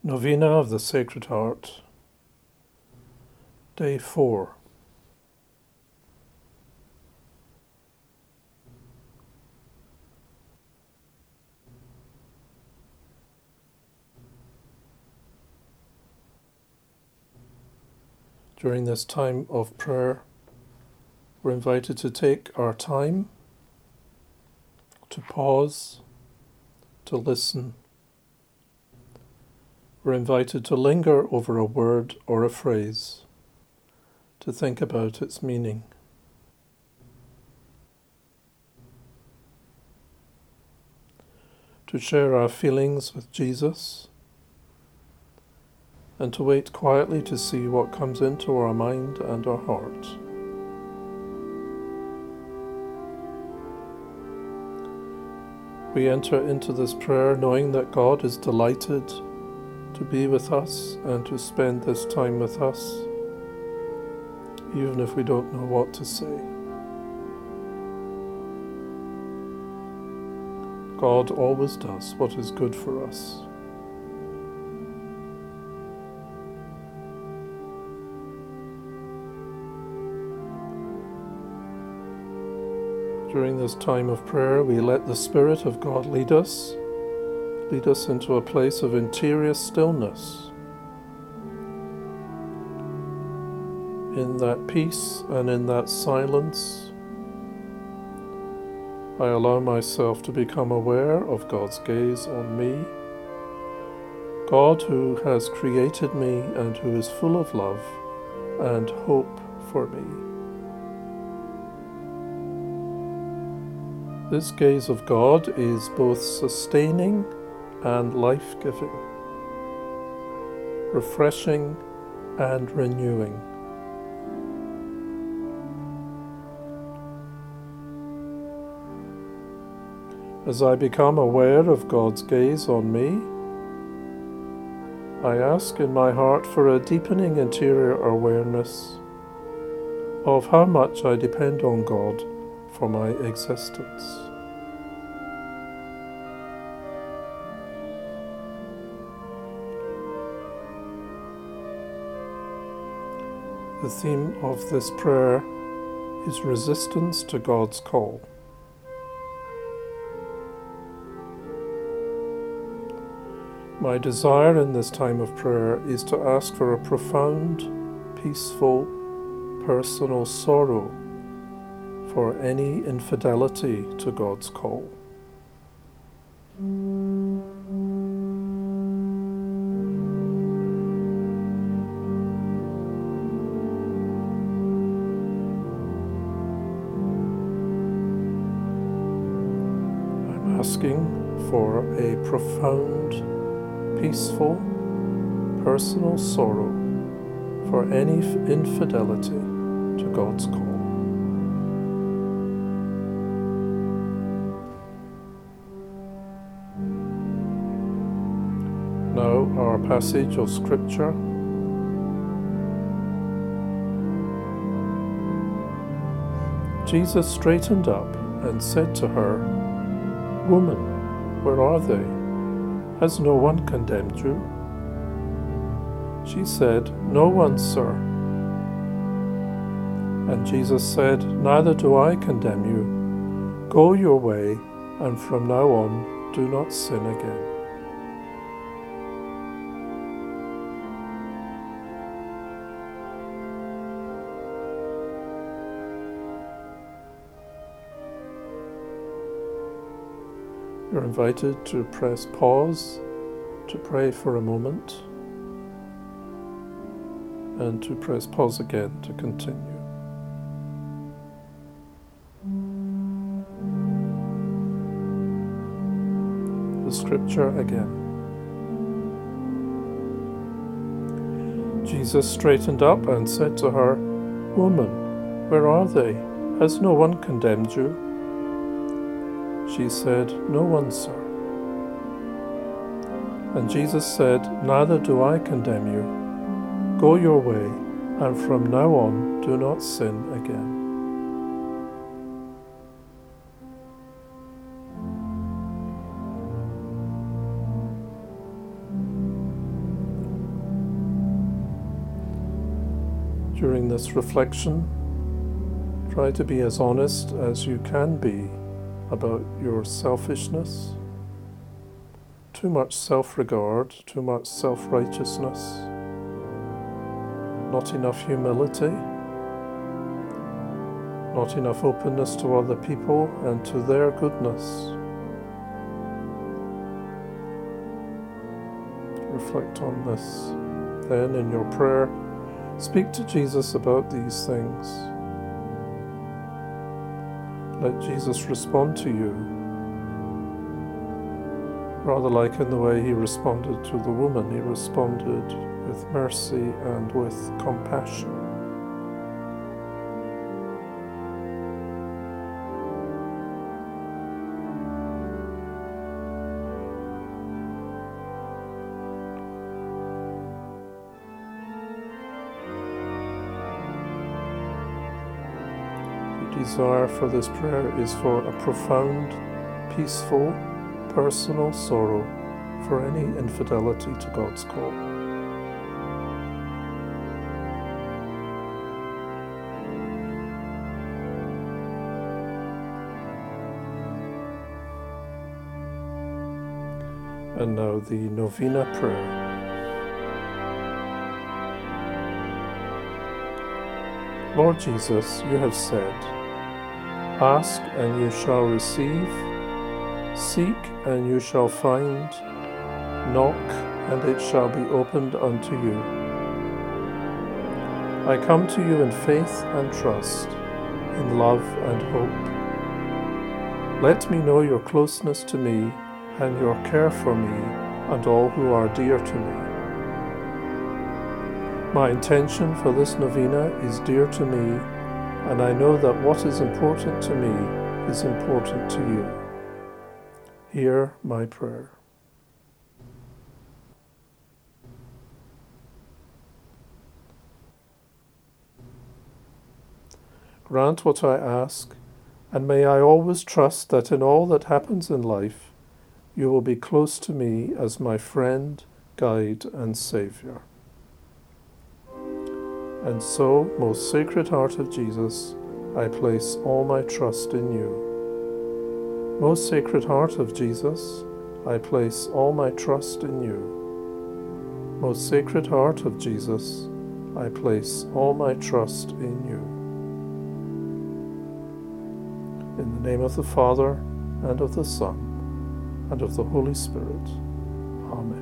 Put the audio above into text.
Novena of the Sacred Heart, Day 4. During this time of prayer, we're invited to take our time, to pause, to listen. We're invited to linger over a word or a phrase, to think about its meaning. To share our feelings with Jesus, and to wait quietly to see what comes into our mind and our heart. We enter into this prayer knowing that God is delighted to be with us and to spend this time with us, even if we don't know what to say. God always does what is good for us. During this time of prayer, we let the Spirit of God lead us into a place of interior stillness. In that peace and in that silence, I allow myself to become aware of God's gaze on me, God who has created me and who is full of love and hope for me. This gaze of God is both sustaining and life-giving, refreshing and renewing. As I become aware of God's gaze on me, I ask in my heart for a deepening interior awareness of how much I depend on God for my existence. The theme of this prayer is resistance to God's call. My desire in this time of prayer is to ask for a profound, peaceful, personal sorrow for any infidelity to God's call. I'm asking for a profound, peaceful, personal sorrow for any infidelity to God's call. Now our passage of Scripture. Jesus straightened up and said to her, "Woman, where are they? Has no one condemned you?" She said, "No one, sir." And Jesus said, "Neither do I condemn you. Go your way, and from now on do not sin again." You're invited to press pause, to pray for a moment, and to press pause again to continue. The Scripture again. Jesus straightened up and said to her, "Woman, where are they? Has no one condemned you?" She said, "No one, sir." And Jesus said, "Neither do I condemn you. Go your way, and from now on do not sin again." during this reflection, try to be as honest as you can be about your selfishness, too much self-regard, too much self-righteousness, not enough humility, not enough openness to other people and to their goodness. Reflect on this. Then in your prayer, speak to Jesus about these things. Let Jesus respond to you, rather like in the way he responded to the woman. He responded with mercy and with compassion. Desire for this prayer is for a profound, peaceful, personal sorrow for any infidelity to God's call. And now the Novena Prayer. Lord Jesus, you have said, ask and you shall receive, seek and you shall find, knock and it shall be opened unto you. I come to you in faith and trust, in love and hope. Let me know your closeness to me and your care for me and all who are dear to me. My intention for this novena is dear to me, and I know that what is important to me is important to you. Hear my prayer. Grant what I ask, and may I always trust that in all that happens in life, you will be close to me as my friend, guide, and Saviour. And so, most Sacred Heart of Jesus, I place all my trust in you. Most Sacred Heart of Jesus, I place all my trust in you. Most Sacred Heart of Jesus, I place all my trust in you. In the name of the Father, and of the Son, and of the Holy Spirit. Amen.